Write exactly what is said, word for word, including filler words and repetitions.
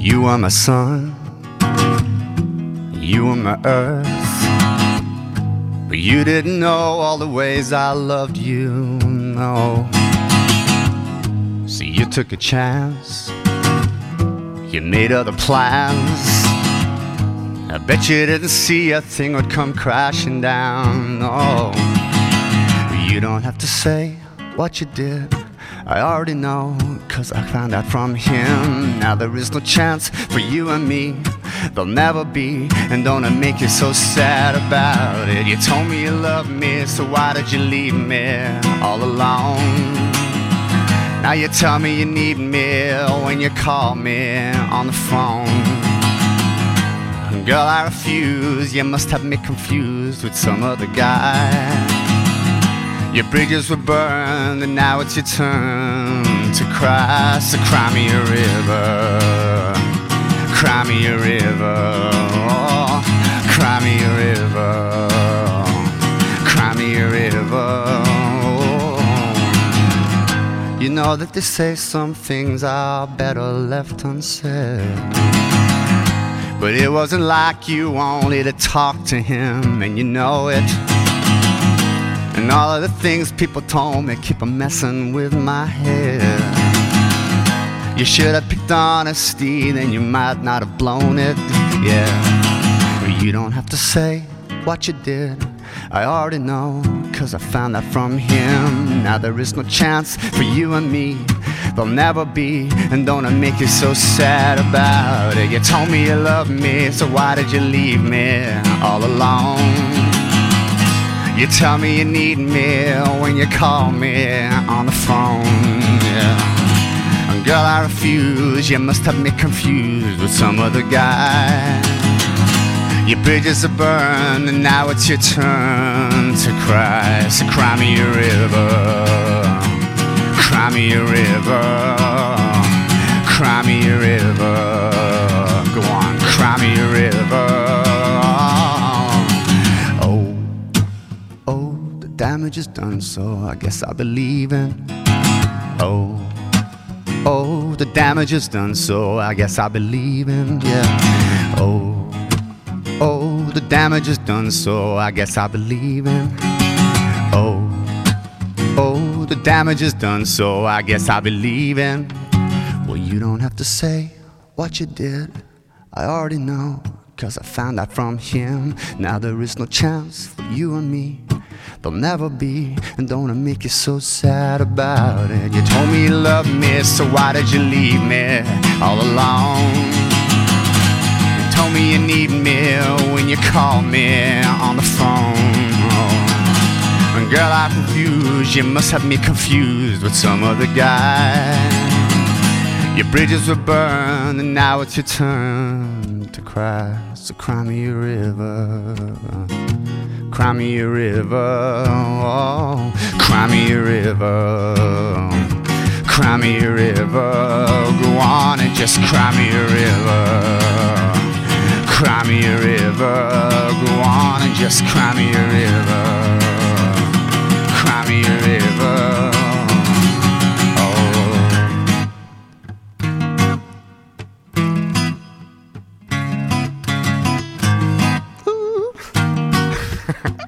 You were my sun, you were my earth, but you didn't know all the ways I loved you, no. So you took a chance, you made other plans. I bet you didn't see a thing would come crashing down, no. You don't have to say what you did, I already know, cause I found out from him. Now there is no chance for you and me, there'll never be, and don't it make you so sad about it? You told me you loved me, so why did you leave me all alone? Now you tell me you need me when you call me on the phone. Girl, I refuse, you must have me confused with some other guy. Your bridges were burned and now it's your turn to cry. So cry me a river, cry me a river, oh, cry me a river, cry me a river, oh. You know that they say some things are better left unsaid, but it wasn't like you wanted to talk to him, and you know it. And all of the things people told me keep on messing with my head. You should have picked honesty, then you might not have blown it, yeah. But you don't have to say what you did, I already know, cause I found that from him. Now there is no chance for you and me, there'll never be, and don't it make you so sad about it? You told me you loved me, so why did you leave me all alone? You tell me you need me when you call me on the phone, yeah. And girl, I refuse, you must have me confused with some other guy. Your bridges are burned and now it's your turn to cry. So cry me a river, cry me a river, cry me a river, go on, cry me a river. Damage is done, so I guess I believe in. Oh, oh, the damage is done, so I guess I believe in, yeah. Oh, oh, the damage is done, so I guess I believe in. Oh, oh, the damage is done, so I guess I believe in. Well, you don't have to say what you did, I already know, cause I found out from him. Now there is no chance for you and me, there'll never be, and don't it make you so sad about it? You told me you loved me, so why did you leave me all alone? You told me you need me when you call me on the phone, oh. And girl, I'm confused, you must have me confused with some other guy. Your bridges were burned and now it's your turn to cry. So cry me a river, cry me a river, oh, cry me a river, cry me a river, go on and just cry me a river, cry me a river, go on and just cry me a river, cry me a river, oh.